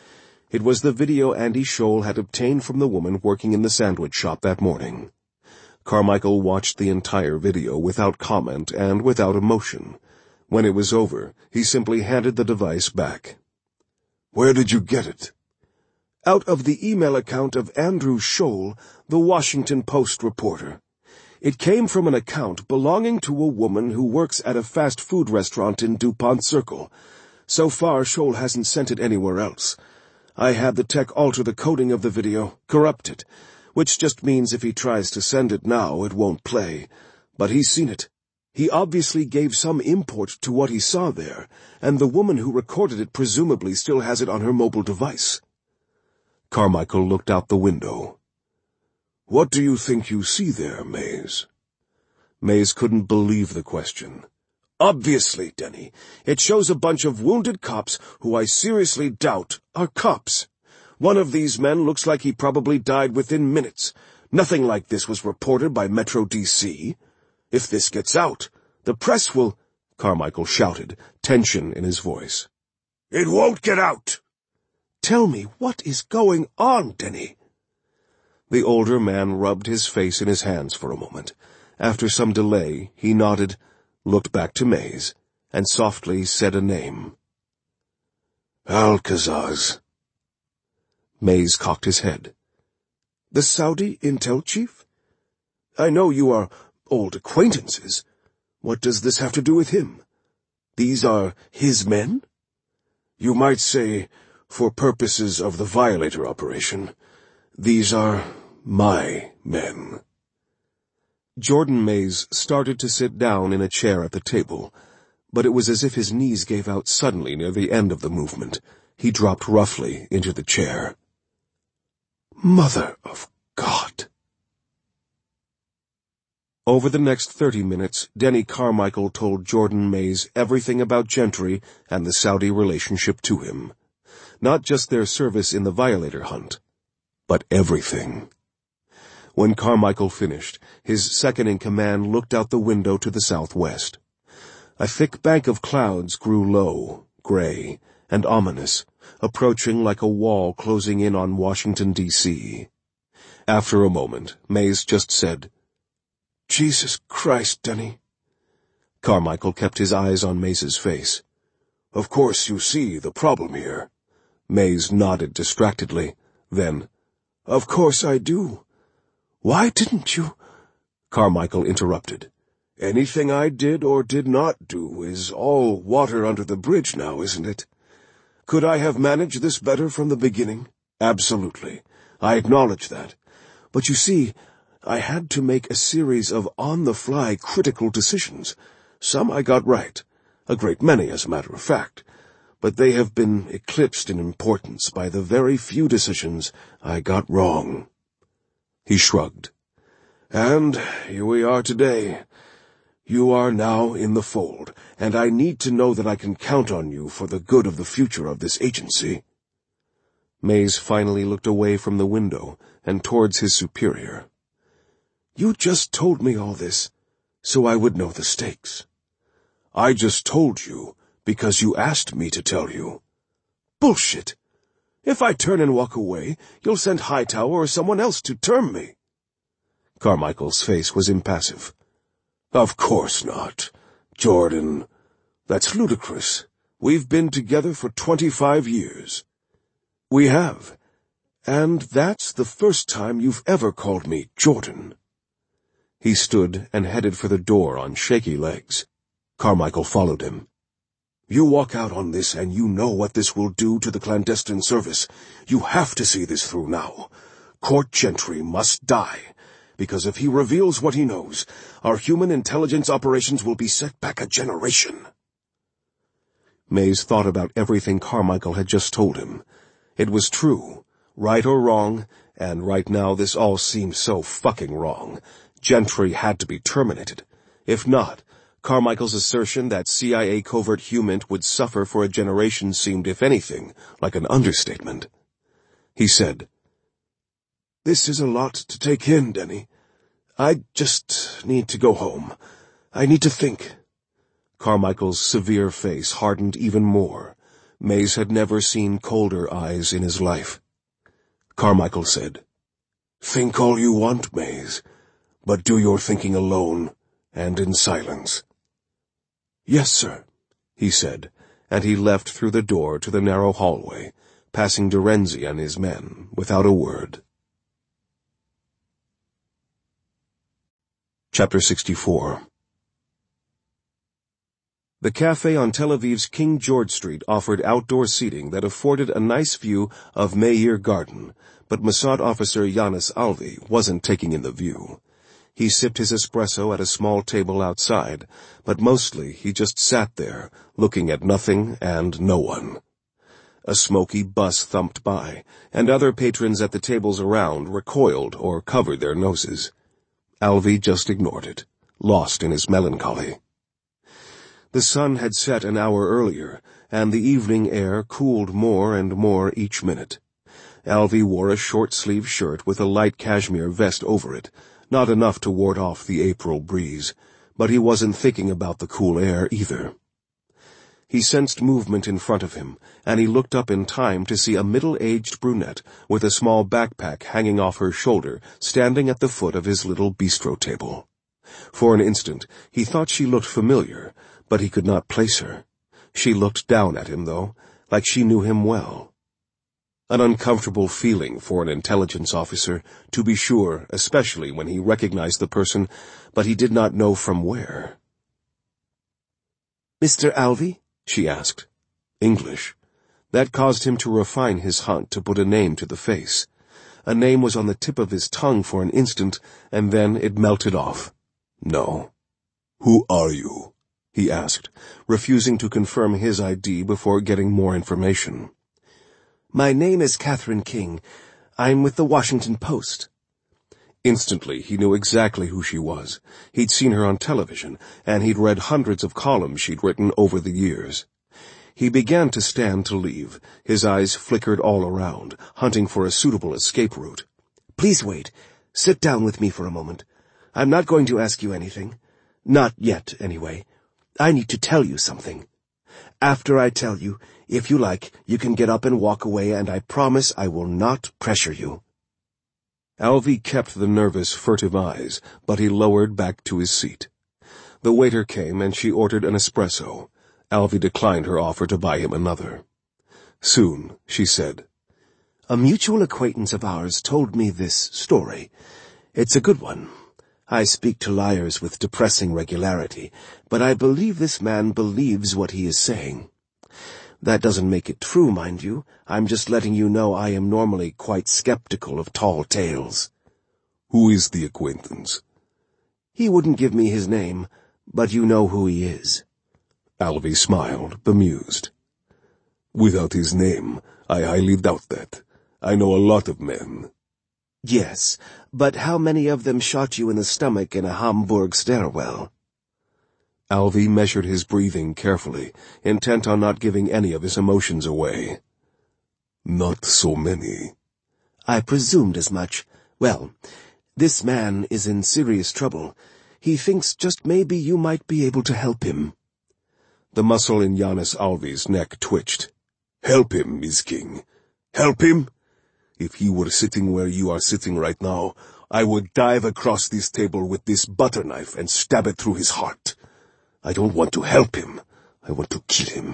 It was the video Andy Scholl had obtained from the woman working in the sandwich shop that morning. Carmichael watched the entire video without comment and without emotion. When it was over, he simply handed the device back. "Where did you get it?" "Out of the email account of Andrew Scholl, the Washington Post reporter. It came from an account belonging to a woman who works at a fast food restaurant in DuPont Circle. So far, Scholl hasn't sent it anywhere else. I had the tech alter the coding of the video, corrupt it, which just means if he tries to send it now, it won't play. But he's seen it. He obviously gave some import to what he saw there, and the woman who recorded it presumably still has it on her mobile device." Carmichael looked out the window. "What do you think you see there, Mays?" Mays couldn't believe the question. "Obviously, Denny. It shows a bunch of wounded cops who I seriously doubt are cops. One of these men looks like he probably died within minutes. Nothing like this was reported by Metro D.C. If this gets out, the press will—" Carmichael shouted, tension in his voice. "It won't get out!" "Tell me, what is going on, Denny?" The older man rubbed his face in his hands for a moment. After some delay, he nodded, looked back to Mays, and softly said a name. "Alcazaz." Mays cocked his head. "The Saudi intel chief? I know you are Old acquaintances? What does this have to do with him? These are his men? You might say, for purposes of the Violator operation, these are my men. Jordan Mays started to sit down in a chair at the table, but it was as if his knees gave out suddenly near the end of the movement. He dropped roughly into the chair. Mother of God! Over the next 30 minutes, Denny Carmichael told Jordan Mays everything about Gentry and the Saudi relationship to him. Not just their service in the Violator hunt, but everything. When Carmichael finished, his second-in-command looked out the window to the southwest. A thick bank of clouds grew low, gray, and ominous, approaching like a wall closing in on Washington, D.C. After a moment, Mays just said, Jesus Christ, Denny. Carmichael kept his eyes on Mays's face. Of course you see the problem here. Mays nodded distractedly. Then, Of course I do. Why didn't you? Carmichael interrupted. Anything I did or did not do is all water under the bridge now, isn't it? Could I have managed this better from the beginning? Absolutely. I acknowledge that. But you see, I had to make a series of on-the-fly critical decisions. Some I got right, a great many as a matter of fact, but they have been eclipsed in importance by the very few decisions I got wrong. He shrugged. And here we are today. You are now in the fold, and I need to know that I can count on you for the good of the future of this agency. Mays finally looked away from the window and towards his superior. You just told me all this, so I would know the stakes. I just told you because you asked me to tell you. Bullshit! If I turn and walk away, you'll send Hightower or someone else to term me. Carmichael's face was impassive. Of course not. Jordan, that's ludicrous. We've been together for 25 years. We have. And that's the first time you've ever called me Jordan. He stood and headed for the door on shaky legs. Carmichael followed him. You walk out on this and you know what this will do to the clandestine service. You have to see this through now. Court Gentry must die, because if he reveals what he knows, our human intelligence operations will be set back a generation. Mays thought about everything Carmichael had just told him. It was true, right or wrong, and right now this all seemed so fucking wrong. Gentry had to be terminated. If not, Carmichael's assertion that CIA covert HUMINT would suffer for a generation seemed, if anything, like an understatement. He said, This is a lot to take in, Denny. I just need to go home. I need to think. Carmichael's severe face hardened even more. Mays had never seen colder eyes in his life. Carmichael said, Think all you want, Mays, but do your thinking alone and in silence. Yes, sir, he said, and he left through the door to the narrow hallway, passing Terenzi and his men without a word. Chapter 64. The cafe on Tel Aviv's King George Street offered outdoor seating that afforded a nice view of Meir Garden, but Mossad officer Yanis Alvi wasn't taking in the view. He sipped his espresso at a small table outside, but mostly he just sat there, looking at nothing and no one. A smoky bus thumped by, and other patrons at the tables around recoiled or covered their noses. Alvi just ignored it, lost in his melancholy. The sun had set an hour earlier, and the evening air cooled more and more each minute. Alvi wore a short-sleeved shirt with a light cashmere vest over it, not enough to ward off the April breeze, but he wasn't thinking about the cool air either. He sensed movement in front of him, and he looked up in time to see a middle-aged brunette with a small backpack hanging off her shoulder standing at the foot of his little bistro table. For an instant, he thought she looked familiar, but he could not place her. She looked down at him, though, like she knew him well. An uncomfortable feeling for an intelligence officer, to be sure, especially when he recognized the person, but he did not know from where. "Mr. Alvey?" she asked. English. That caused him to refine his hunt to put a name to the face. A name was on the tip of his tongue for an instant, and then it melted off. No. "Who are you?" he asked, refusing to confirm his ID before getting more information. "My name is Catherine King. I'm with the Washington Post." Instantly, he knew exactly who she was. He'd seen her on television, and he'd read hundreds of columns she'd written over the years. He began to stand to leave. His eyes flickered all around, hunting for a suitable escape route. "Please wait. Sit down with me for a moment. I'm not going to ask you anything. Not yet, anyway. I need to tell you something. After I tell you, if you like, you can get up and walk away, and I promise I will not pressure you." Alvey kept the nervous, furtive eyes, but he lowered back to his seat. The waiter came, and she ordered an espresso. Alvey declined her offer to buy him another. "Soon," she said. "A mutual acquaintance of ours told me this story. It's a good one. I speak to liars with depressing regularity, but I believe this man believes what he is saying. That doesn't make it true, mind you. I'm just letting you know I am normally quite skeptical of tall tales." "Who is the acquaintance?" "He wouldn't give me his name, but you know who he is." Alvey smiled, bemused. "Without his name, I highly doubt that. I know a lot of men." "Yes, but how many of them shot you in the stomach in a Hamburg stairwell?" Alvey measured his breathing carefully, intent on not giving any of his emotions away. "Not so many." "I presumed as much. Well, this man is in serious trouble. He thinks just maybe you might be able to help him." The muscle in Janis Alvey's neck twitched. "Help him, Miss King. Help him? If he were sitting where you are sitting right now, I would dive across this table with this butter knife and stab it through his heart. I don't want to help him. I want to kill him."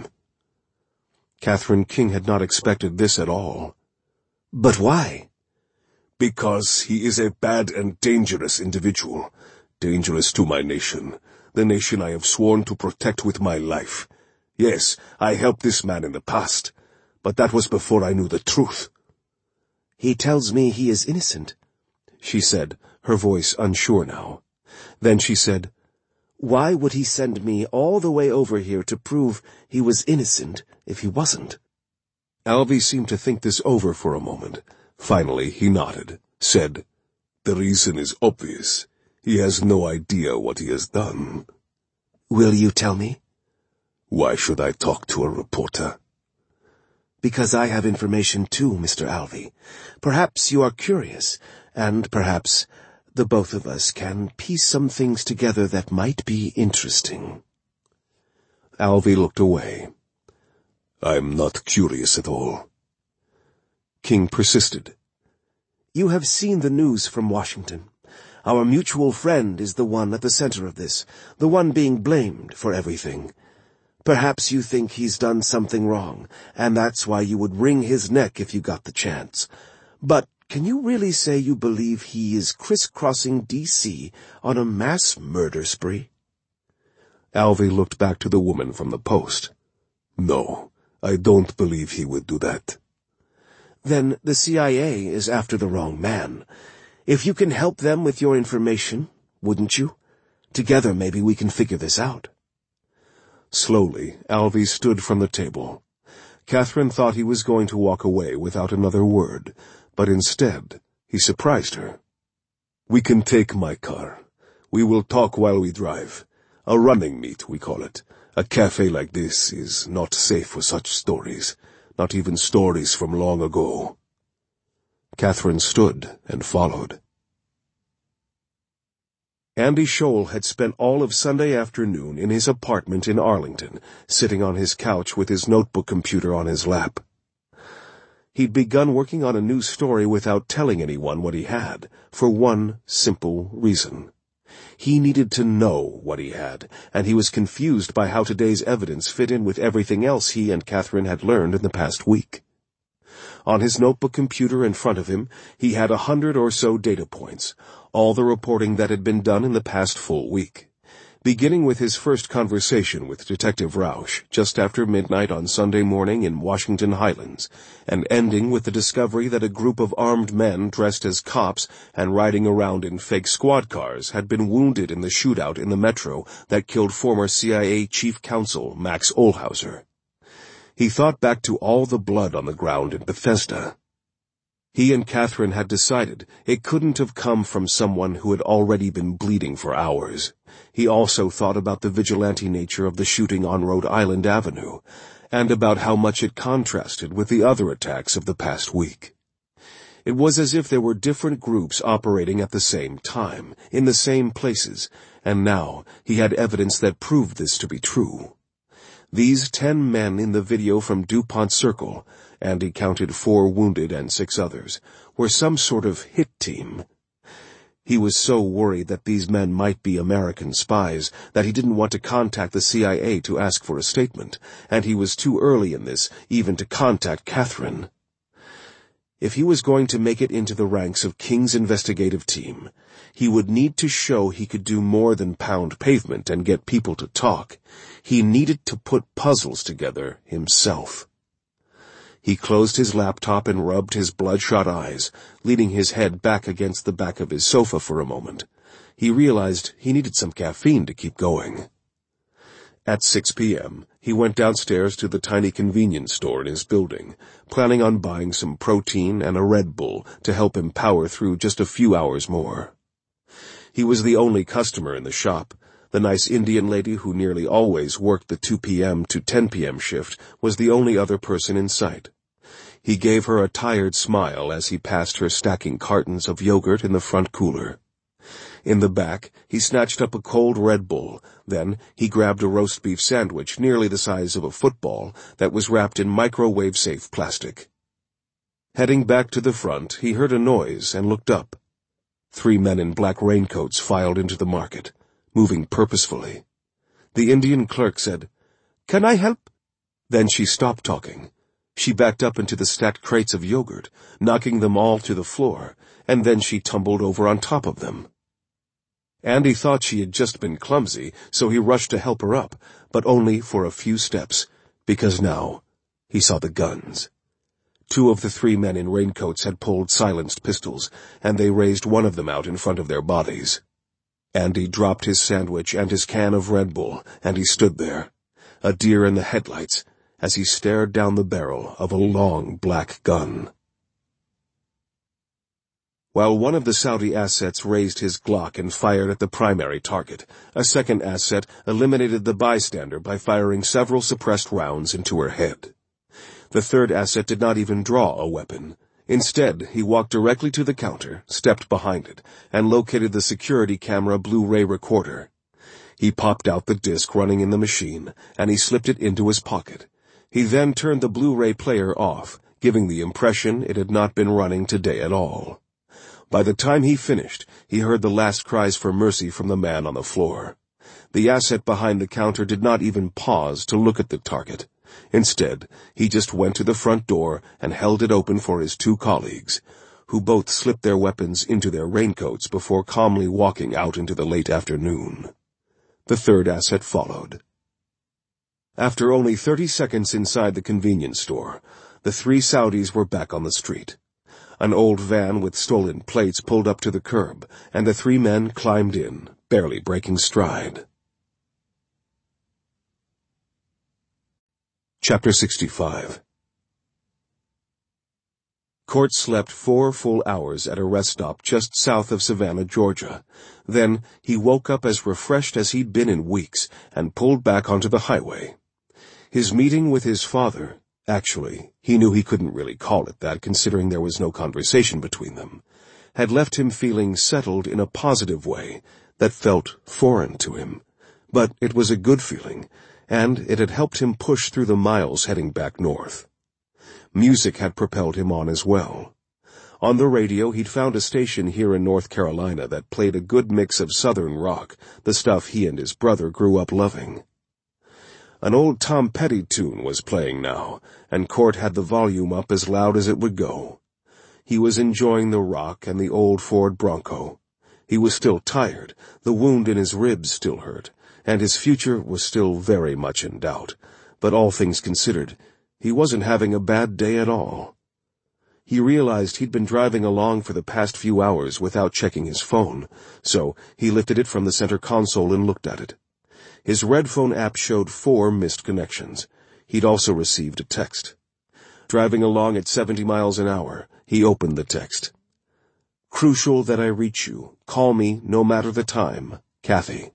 Catherine King had not expected this at all. "But why?" "Because he is a bad and dangerous individual. Dangerous to my nation. The nation I have sworn to protect with my life. Yes, I helped this man in the past, but that was before I knew the truth." "He tells me he is innocent," she said, her voice unsure now. Then she said, "Why would he send me all the way over here to prove he was innocent if he wasn't?" Alvey seemed to think this over for a moment. Finally, he nodded, said, "The reason is obvious. He has no idea what he has done." "Will you tell me?" "Why should I talk to a reporter?" "Because I have information too, Mr. Alvey. Perhaps you are curious, and perhaps the both of us can piece some things together that might be interesting." Alvey looked away. "I'm not curious at all." King persisted. "You have seen the news from Washington. Our mutual friend is the one at the center of this, the one being blamed for everything. Perhaps you think he's done something wrong, and that's why you would wring his neck if you got the chance. But can you really say you believe he is crisscrossing D.C. on a mass murder spree?" Alvey looked back to the woman from the Post. "No, I don't believe he would do that." "Then the CIA is after the wrong man. If you can help them with your information, wouldn't you? Together maybe we can figure this out." Slowly, Alvey stood from the table. Catherine thought he was going to walk away without another word, but instead, he surprised her. "We can take my car. We will talk while we drive. A running meet, we call it. A cafe like this is not safe for such stories, not even stories from long ago." Catherine stood and followed. Andy Scholl had spent all of Sunday afternoon in his apartment in Arlington, sitting on his couch with his notebook computer on his lap. He'd begun working on a new story without telling anyone what he had, for one simple reason. He needed to know what he had, and he was confused by how today's evidence fit in with everything else he and Catherine had learned in the past week. On his notebook computer in front of him, he had 100 or so data points, all the reporting that had been done in the past full week. Beginning with his first conversation with Detective Rausch just after midnight on Sunday morning in Washington Highlands, and ending with the discovery that a group of armed men dressed as cops and riding around in fake squad cars had been wounded in the shootout in the metro that killed former CIA Chief Counsel Max Olhauser. He thought back to all the blood on the ground in Bethesda. He and Catherine had decided it couldn't have come from someone who had already been bleeding for hours. He also thought about the vigilante nature of the shooting on Rhode Island Avenue, and about how much it contrasted with the other attacks of the past week. It was as if there were different groups operating at the same time, in the same places, and now he had evidence that proved this to be true. These 10 men in the video from DuPont Circle, and he counted 4 wounded and 6 others, were some sort of hit team. He was so worried that these men might be American spies that he didn't want to contact the CIA to ask for a statement, and he was too early in this even to contact Catherine. If he was going to make it into the ranks of King's investigative team, he would need to show he could do more than pound pavement and get people to talk. He needed to put puzzles together himself. He closed his laptop and rubbed his bloodshot eyes, leaning his head back against the back of his sofa for a moment. He realized he needed some caffeine to keep going. At 6 p.m., he went downstairs to the tiny convenience store in his building, planning on buying some protein and a Red Bull to help him power through just a few hours more. He was the only customer in the shop. The nice Indian lady who nearly always worked the 2 p.m. to 10 p.m. shift was the only other person in sight. He gave her a tired smile as he passed her stacking cartons of yogurt in the front cooler. In the back, he snatched up a cold Red Bull. Then he grabbed a roast beef sandwich nearly the size of a football that was wrapped in microwave-safe plastic. Heading back to the front, he heard a noise and looked up. 3 men in black raincoats filed into the market, moving purposefully. The Indian clerk said, "Can I help?" Then she stopped talking. She backed up into the stacked crates of yogurt, knocking them all to the floor, and then she tumbled over on top of them. Andy thought she had just been clumsy, so he rushed to help her up, but only for a few steps, because now he saw the guns. 2 of the 3 men in raincoats had pulled silenced pistols, and they raised one of them out in front of their bodies. Andy dropped his sandwich and his can of Red Bull, and he stood there, a deer in the headlights, as he stared down the barrel of a long black gun. While one of the Saudi assets raised his Glock and fired at the primary target, a second asset eliminated the bystander by firing several suppressed rounds into her head. The third asset did not even draw a weapon. Instead, he walked directly to the counter, stepped behind it, and located the security camera Blu-ray recorder. He popped out the disc running in the machine, and he slipped it into his pocket. He then turned the Blu-ray player off, giving the impression it had not been running today at all. By the time he finished, he heard the last cries for mercy from the man on the floor. The asset behind the counter did not even pause to look at the target. Instead, he just went to the front door and held it open for his 2 colleagues, who both slipped their weapons into their raincoats before calmly walking out into the late afternoon. The third asset followed. After only 30 seconds inside the convenience store, the 3 Saudis were back on the street. An old van with stolen plates pulled up to the curb, and the 3 men climbed in, barely breaking stride. Chapter 65. Court slept 4 full hours at a rest stop just south of Savannah, Georgia. Then he woke up as refreshed as he'd been in weeks and pulled back onto the highway. His meeting with his father, actually, he knew he couldn't really call it that considering there was no conversation between them, had left him feeling settled in a positive way that felt foreign to him. But it was a good feeling, and it had helped him push through the miles heading back north. Music had propelled him on as well. On the radio, he'd found a station here in North Carolina that played a good mix of southern rock, the stuff he and his brother grew up loving. An old Tom Petty tune was playing now, and Cort had the volume up as loud as it would go. He was enjoying the rock and the old Ford Bronco. He was still tired, the wound in his ribs still hurt, and his future was still very much in doubt. But all things considered, he wasn't having a bad day at all. He realized he'd been driving along for the past few hours without checking his phone, so he lifted it from the center console and looked at it. His Red Phone app showed 4 missed connections. He'd also received a text. Driving along at 70 miles an hour, he opened the text. "Crucial that I reach you. Call me, no matter the time. Kathy."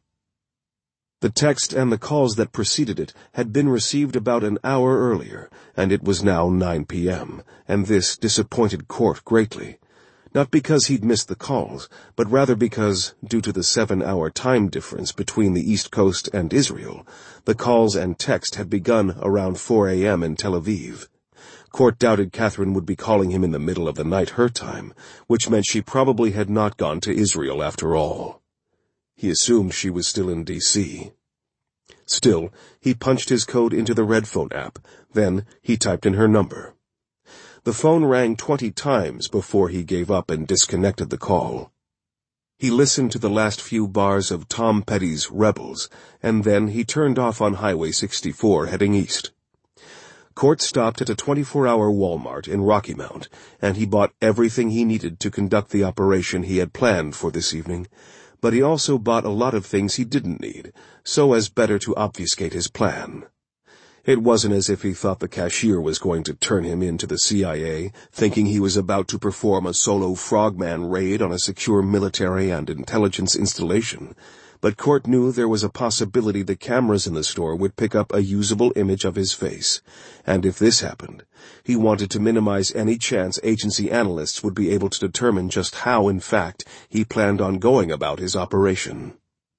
The text and the calls that preceded it had been received about an hour earlier, and it was now 9 p.m., and this disappointed Cort greatly. Not because he'd missed the calls, but rather because, due to the 7-hour time difference between the East Coast and Israel, the calls and text had begun around 4 a.m. in Tel Aviv. Cort doubted Catherine would be calling him in the middle of the night her time, which meant she probably had not gone to Israel after all. He assumed she was still in D.C. Still, he punched his code into the Red Phone app. Then he typed in her number. The phone rang 20 times before he gave up and disconnected the call. He listened to the last few bars of Tom Petty's Rebels, and then he turned off on Highway 64 heading east. Cort stopped at a 24-hour Walmart in Rocky Mount, and he bought everything he needed to conduct the operation he had planned for this evening, but he also bought a lot of things he didn't need, so as better to obfuscate his plan. It wasn't as if he thought the cashier was going to turn him in to the CIA, thinking he was about to perform a solo frogman raid on a secure military and intelligence installation, but Cort knew there was a possibility the cameras in the store would pick up a usable image of his face, and if this happened, he wanted to minimize any chance agency analysts would be able to determine just how, in fact, he planned on going about his operation.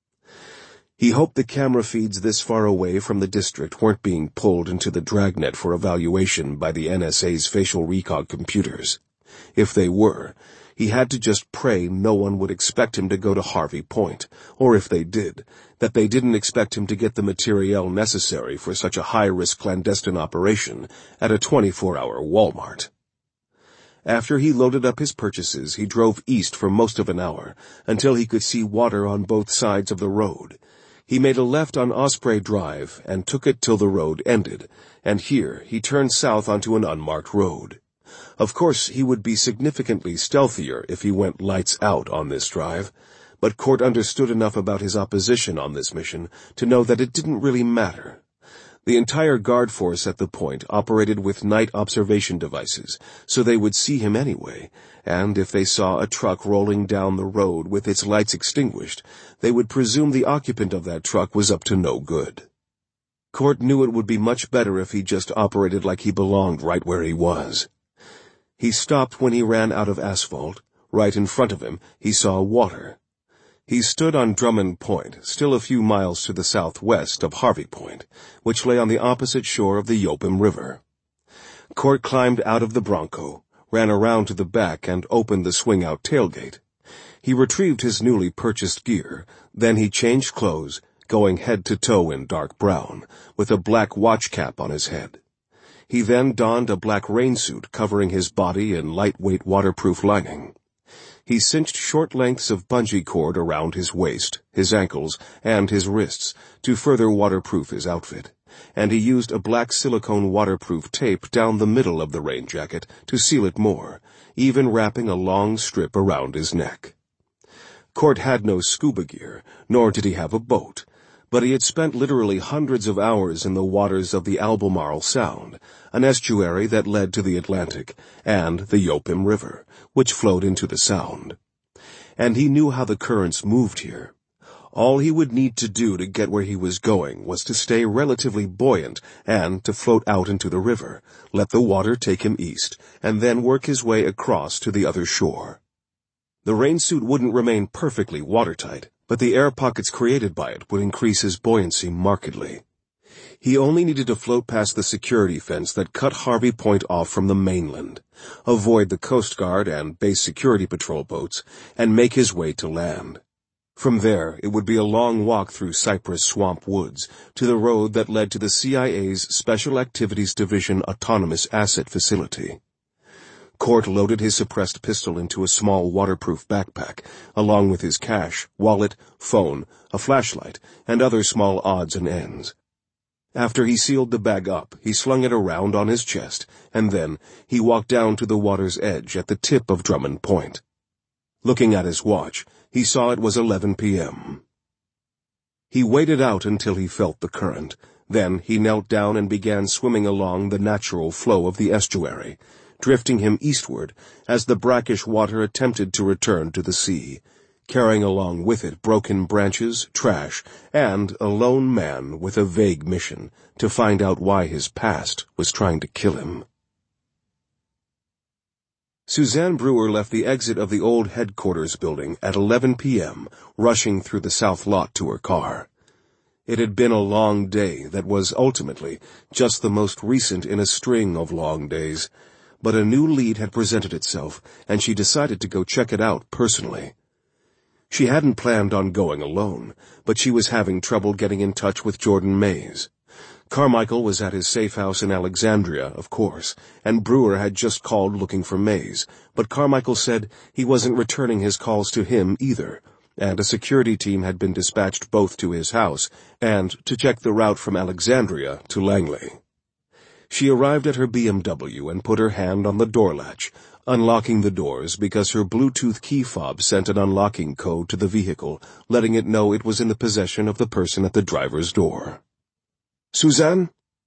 He hoped the camera feeds this far away from the district weren't being pulled into the dragnet for evaluation by the NSA's facial recog computers. If they were, he had to just pray no one would expect him to go to Harvey Point, or if they did, that they didn't expect him to get the materiel necessary for such a high-risk clandestine operation at a 24-hour Walmart. After he loaded up his purchases, he drove east for most of an hour, until he could see water on both sides of the road. He made a left on Osprey Drive and took it till the road ended, and here he turned south onto an unmarked road. Of course, he would be significantly stealthier if he went lights out on this drive, but Cort understood enough about his opposition on this mission to know that it didn't really matter. The entire guard force at the point operated with night observation devices, so they would see him anyway, and if they saw a truck rolling down the road with its lights extinguished, they would presume the occupant of that truck was up to no good. Cort knew it would be much better if he just operated like he belonged right where he was. He stopped when he ran out of asphalt. Right in front of him, he saw water. He stood on Drummond Point, still a few miles to the southwest of Harvey Point, which lay on the opposite shore of the Yopim River. Cort climbed out of the Bronco, ran around to the back, and opened the swing-out tailgate. He retrieved his newly purchased gear, then he changed clothes, going head-to-toe in dark brown, with a black watch cap on his head. He then donned a black rain suit covering his body in lightweight waterproof lining. He cinched short lengths of bungee cord around his waist, his ankles, and his wrists to further waterproof his outfit, and he used a black silicone waterproof tape down the middle of the rain jacket to seal it more, even wrapping a long strip around his neck. Cort had no scuba gear, nor did he have a boat, but he had spent literally hundreds of hours in the waters of the Albemarle Sound, an estuary that led to the Atlantic, and the Yopim River, which flowed into the Sound. And he knew how the currents moved here. All he would need to do to get where he was going was to stay relatively buoyant and to float out into the river, let the water take him east, and then work his way across to the other shore. The rain suit wouldn't remain perfectly watertight, but the air pockets created by it would increase his buoyancy markedly. He only needed to float past the security fence that cut Harvey Point off from the mainland, avoid the Coast Guard and base security patrol boats, and make his way to land. From there, it would be a long walk through cypress swamp woods to the road that led to the CIA's Special Activities Division Autonomous Asset Facility. Court loaded his suppressed pistol into a small waterproof backpack, along with his cash, wallet, phone, a flashlight, and other small odds and ends. After he sealed the bag up, he slung it around on his chest, and then he walked down to the water's edge at the tip of Drummond Point. Looking at his watch, he saw it was 11 p.m. He waited out until he felt the current. Then he knelt down and began swimming along the natural flow of the estuary, drifting him eastward as the brackish water attempted to return to the sea, carrying along with it broken branches, trash, and a lone man with a vague mission to find out why his past was trying to kill him. Suzanne Brewer left the exit of the old headquarters building at 11 p.m., rushing through the south lot to her car. It had been a long day that was ultimately just the most recent in a string of long days, but a new lead had presented itself, and she decided to go check it out personally. She hadn't planned on going alone, but she was having trouble getting in touch with Jordan Mays. Carmichael was at his safe house in Alexandria, of course, and Brewer had just called looking for Mays, but Carmichael said he wasn't returning his calls to him either, and a security team had been dispatched both to his house and to check the route from Alexandria to Langley. She arrived at her BMW and put her hand on the door latch, unlocking the doors because her Bluetooth key fob sent an unlocking code to the vehicle, letting it know it was in the possession of the person at the driver's door. "Suzanne?"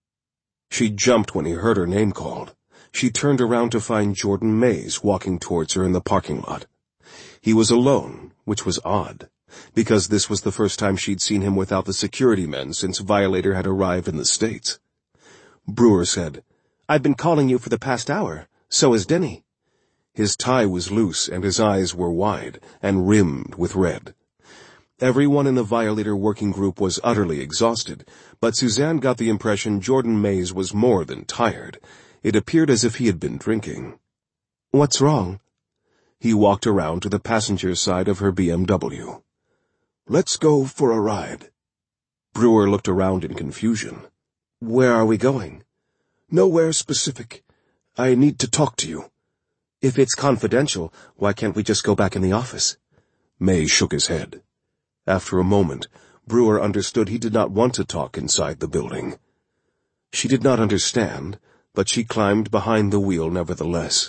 She jumped when he heard her name called. She turned around to find Jordan Mays walking towards her in the parking lot. He was alone, which was odd, because this was the first time she'd seen him without the security men since Violator had arrived in the States. Brewer said, "I've been calling you for the past hour. So has Denny." His tie was loose and his eyes were wide and rimmed with red. Everyone in the Violator working group was utterly exhausted, but Suzanne got the impression Jordan Mays was more than tired. It appeared as if he had been drinking. "What's wrong?" He walked around to the passenger side of her BMW. "Let's go for a ride." Brewer looked around in confusion. "Where are we going?" "Nowhere specific. I need to talk to you." "If it's confidential, why can't we just go back in the office?" Mays shook his head. After a moment, Brewer understood he did not want to talk inside the building. She did not understand, but she climbed behind the wheel nevertheless.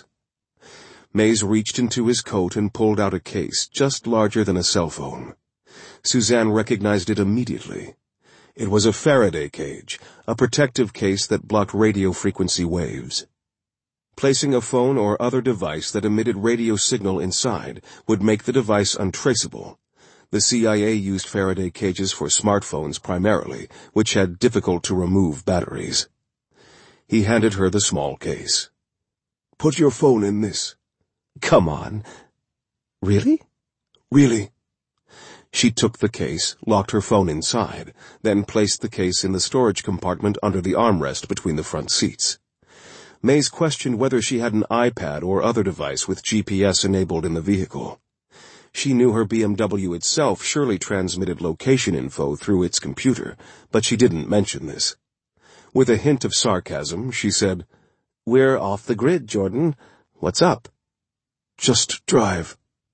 Mays reached into his coat and pulled out a case just larger than a cell phone. Suzanne recognized it immediately. It was a Faraday cage, a protective case that blocked radio frequency waves. Placing a phone or other device that emitted radio signal inside would make the device untraceable. The CIA used Faraday cages for smartphones primarily, which had difficult-to-remove batteries. He handed her the small case. "Put your phone in this." "Come on." "Really?" "Really." She took the case, locked her phone inside, then placed the case in the storage compartment under the armrest between the front seats. Mays questioned whether she had an iPad or other device with GPS enabled in the vehicle. She knew her BMW itself surely transmitted location info through its computer, but she didn't mention this. With a hint of sarcasm, she said, "We're off the grid, Jordan. What's up?" "Just drive."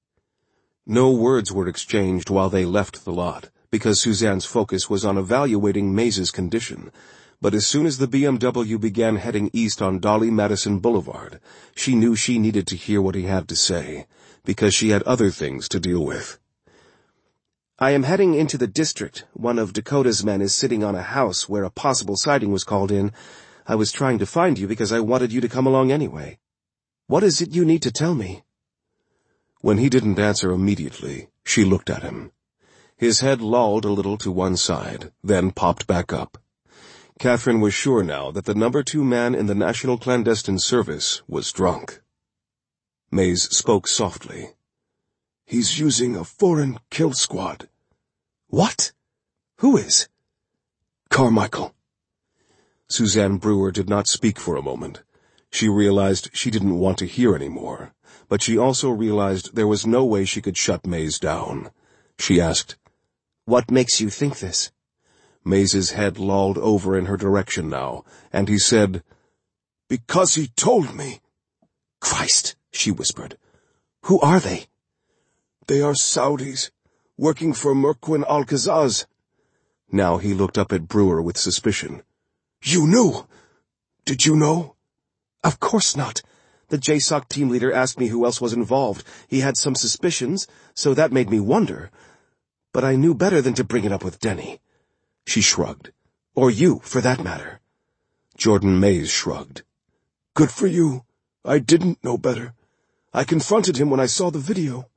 No words were exchanged while they left the lot, because Suzanne's focus was on evaluating Mays's condition. But as soon as the BMW began heading east on Dolly Madison Boulevard, she knew she needed to hear what he had to say, because she had other things to deal with. "I am heading into the district. One of Dakota's men is sitting on a house where a possible sighting was called in. I was trying to find you because I wanted you to come along anyway. What is it you need to tell me?" When he didn't answer immediately, she looked at him. His head lolled a little to one side, then popped back up. Catherine was sure now that the number 2 man in the National Clandestine Service was drunk. Mays spoke softly. "He's using a foreign kill squad." "What? Who is?" "Carmichael." Suzanne Brewer did not speak for a moment. She realized she didn't want to hear any more, but she also realized there was no way she could shut Mays down. she asked. What makes you think this? Maze's head lolled over in her direction now, and he said, "Because he told me." Christ, she whispered. Who are they? They are Saudis, working for Merquin Al-Qazaz. Now he looked up at Brewer with suspicion. You knew? Did you know? Of course not. The JSOC team leader asked me who else was involved. He had some suspicions, so that made me wonder. But I knew better than to bring it up with Denny. She shrugged. Or you, for that matter. Jordan Maze shrugged. Good for you. I didn't know better. I confronted him when I saw the video.